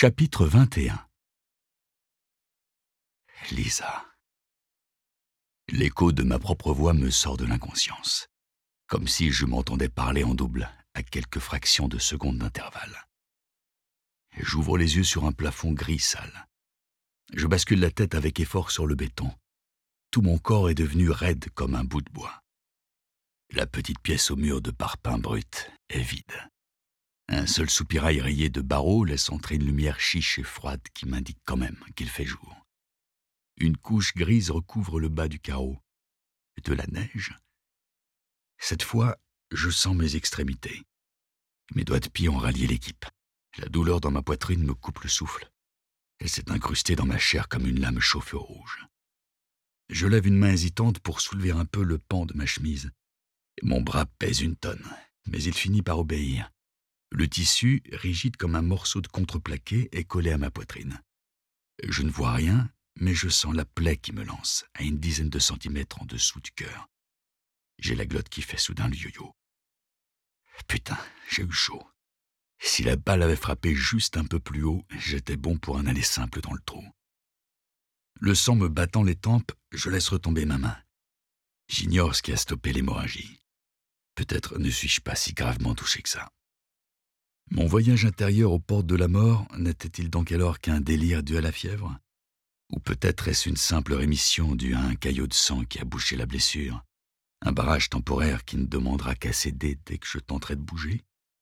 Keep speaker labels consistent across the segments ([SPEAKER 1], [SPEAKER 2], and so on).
[SPEAKER 1] Chapitre 21. Lisa. L'écho de ma propre voix me sort de l'inconscience, comme si je m'entendais parler en double, à quelques fractions de secondes d'intervalle. J'ouvre les yeux sur un plafond gris sale. Je bascule la tête avec effort sur le béton. Tout mon corps est devenu raide comme un bout de bois. La petite pièce au mur de parpaing brut est vide. Un seul soupirail rayé de barreaux laisse entrer une lumière chiche et froide qui m'indique quand même qu'il fait jour. Une couche grise recouvre le bas du carreau. De la neige. Cette fois, je sens mes extrémités. Mes doigts de pied ont rallié l'équipe. La douleur dans ma poitrine me coupe le souffle. Elle s'est incrustée dans ma chair comme une lame chauffée au rouge. Je lève une main hésitante pour soulever un peu le pan de ma chemise. Mon bras pèse une tonne, mais il finit par obéir. Le tissu, rigide comme un morceau de contreplaqué, est collé à ma poitrine. Je ne vois rien, mais je sens la plaie qui me lance, à une dizaine de centimètres en dessous du cœur. J'ai la glotte qui fait soudain le yo-yo. Putain, j'ai eu chaud. Si la balle avait frappé juste un peu plus haut, j'étais bon pour un aller simple dans le trou. Le sang me battant les tempes, je laisse retomber ma main. J'ignore ce qui a stoppé l'hémorragie. Peut-être ne suis-je pas si gravement touché que ça. Mon voyage intérieur aux portes de la mort n'était-il donc alors qu'un délire dû à la fièvre? Ou peut-être est-ce une simple rémission due à un caillot de sang qui a bouché la blessure? Un barrage temporaire qui ne demandera qu'à céder dès que je tenterai de bouger?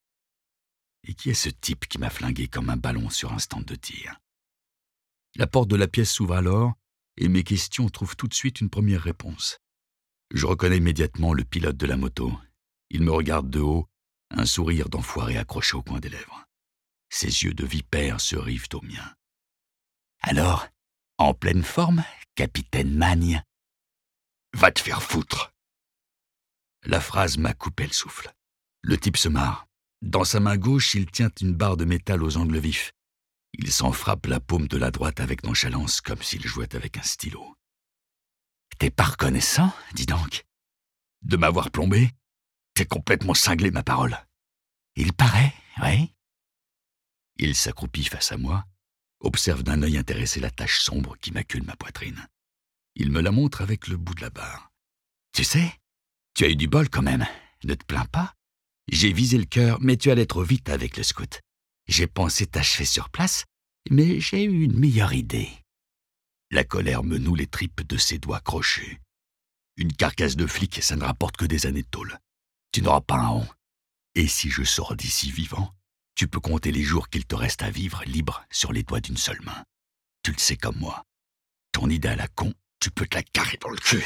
[SPEAKER 1] Et qui est ce type qui m'a flingué comme un ballon sur un stand de tir? La porte de la pièce s'ouvre alors, et mes questions trouvent tout de suite une première réponse. Je reconnais immédiatement le pilote de la moto. Il me regarde de haut, un sourire d'enfoiré accroché au coin des lèvres. Ses yeux de vipère se rivent aux miens. « Alors, en pleine forme, capitaine Magne ?»« Va te faire foutre !» La phrase m'a coupé le souffle. Le type se marre. Dans sa main gauche, il tient une barre de métal aux angles vifs. Il s'en frappe la paume de la droite avec nonchalance, comme s'il jouait avec un stylo. « T'es pas reconnaissant, dis donc. De m'avoir plombé? T'es complètement cinglé, ma parole. » « Il paraît, oui. » Il s'accroupit face à moi, observe d'un œil intéressé la tache sombre qui macule ma poitrine. Il me la montre avec le bout de la barre. « Tu sais, tu as eu du bol quand même, ne te plains pas. J'ai visé le cœur, mais tu allais trop vite avec le scout. J'ai pensé t'achever sur place, mais j'ai eu une meilleure idée. » La colère me noue les tripes de ses doigts crochus. Une carcasse de flic, ça ne rapporte que des années de tôle. Tu n'auras pas un rond. Et si je sors d'ici vivant, tu peux compter les jours qu'il te reste à vivre libre sur les doigts d'une seule main. Tu le sais comme moi. Ton idée à la con, tu peux te la carrer dans le cul.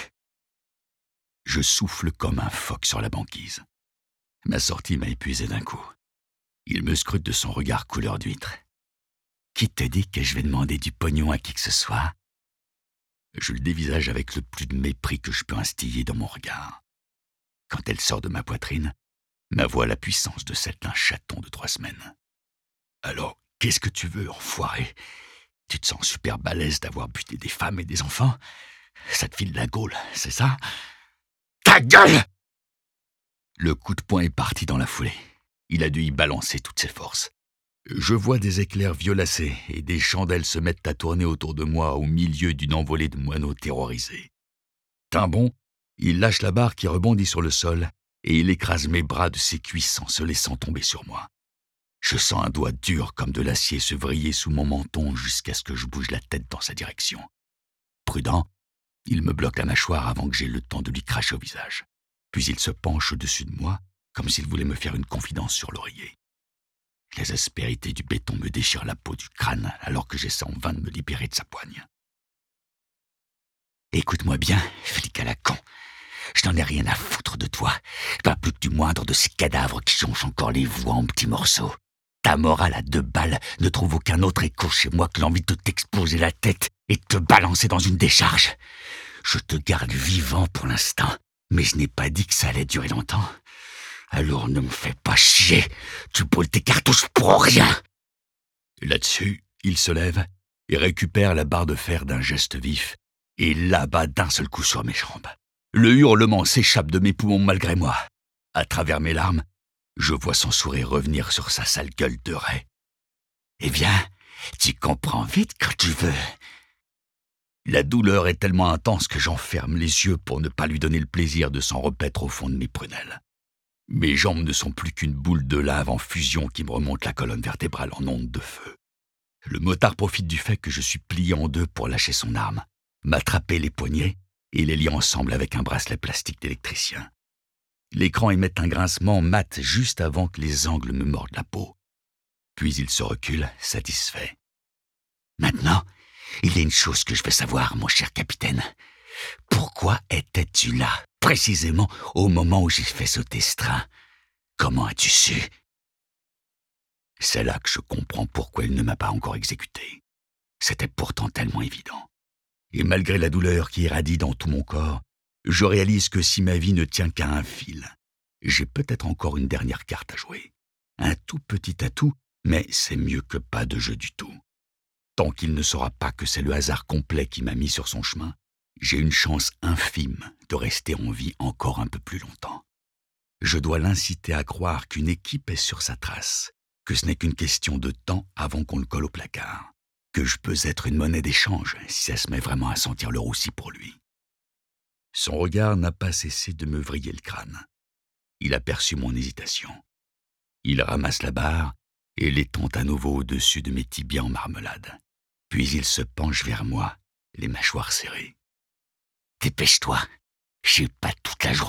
[SPEAKER 1] Je souffle comme un phoque sur la banquise. Ma sortie m'a épuisé d'un coup. Il me scrute de son regard couleur d'huître. Qui te dit que je vais demander du pognon à qui que ce soit? Je le dévisage avec le plus de mépris que je peux instiller dans mon regard. Quand elle sort de ma poitrine, ma voix a la puissance de celle d'un chaton de 3 semaines. Alors, qu'est-ce que tu veux, enfoiré? Tu te sens super balèze d'avoir buté des femmes et des enfants? Ça te file la gaule, c'est ça? Ta gueule! Le coup de poing est parti dans la foulée. Il a dû y balancer toutes ses forces. Je vois des éclairs violacés et des chandelles se mettent à tourner autour de moi au milieu d'une envolée de moineaux terrorisés. D'un bond, il lâche la barre qui rebondit sur le sol et il écrase mes bras de ses cuisses en se laissant tomber sur moi. Je sens un doigt dur comme de l'acier se vriller sous mon menton jusqu'à ce que je bouge la tête dans sa direction. Prudent, il me bloque la mâchoire avant que j'aie le temps de lui cracher au visage. Puis il se penche au-dessus de moi, comme s'il voulait me faire une confidence sur l'oreiller. Les aspérités du béton me déchirent la peau du crâne alors que j'essaie en vain de me libérer de sa poigne. « Écoute-moi bien, flic à la con. Je n'en ai rien à foutre de toi, pas plus que du moindre de ces cadavres qui jonchent encore les voix en petits morceaux. Ta morale à 2 balles ne trouve aucun autre écho chez moi que l'envie de t'exploser la tête et de te balancer dans une décharge. Je te garde vivant pour l'instant, mais je n'ai pas dit que ça allait durer longtemps. Alors ne me fais pas chier, tu brûles tes cartouches pour rien. » Là-dessus, il se lève et récupère la barre de fer d'un geste vif et l'abat d'un seul coup sur mes jambes. Le hurlement s'échappe de mes poumons malgré moi. À travers mes larmes, je vois son sourire revenir sur sa sale gueule de raie. « Eh bien, Tu comprends vite quand tu veux. La douleur est tellement intense que j'enferme les yeux pour ne pas lui donner le plaisir de s'en repaître au fond de mes prunelles. Mes jambes ne sont plus qu'une boule de lave en fusion qui me remonte la colonne vertébrale en onde de feu. Le motard profite du fait que je suis plié en deux pour lâcher son arme, m'attraper les poignets et les lier ensemble avec un bracelet plastique d'électricien. L'écran émet un grincement mat juste avant que les angles me mordent la peau. Puis il se recule, satisfait. Maintenant, il y a une chose que je veux savoir, mon cher capitaine. Pourquoi étais-tu là, précisément au moment où j'ai fait sauter ce train? Comment as-tu su? C'est là que je comprends pourquoi il ne m'a pas encore exécuté. C'était pourtant tellement évident. Et malgré la douleur qui irradie dans tout mon corps, je réalise que si ma vie ne tient qu'à un fil, j'ai peut-être encore une dernière carte à jouer. Un tout petit atout, mais c'est mieux que pas de jeu du tout. Tant qu'il ne saura pas que c'est le hasard complet qui m'a mis sur son chemin, j'ai une chance infime de rester en vie encore un peu plus longtemps. Je dois l'inciter à croire qu'une équipe est sur sa trace, que ce n'est qu'une question de temps avant qu'on le colle au placard, que je peux être une monnaie d'échange si ça se met vraiment à sentir le roussi pour lui. Son regard n'a pas cessé de me vriller le crâne. Il aperçut mon hésitation. Il ramasse la barre et l'étend à nouveau au-dessus de mes tibias en marmelade. Puis il se penche vers moi, les mâchoires serrées. « Dépêche-toi, j'ai pas toute la journée. »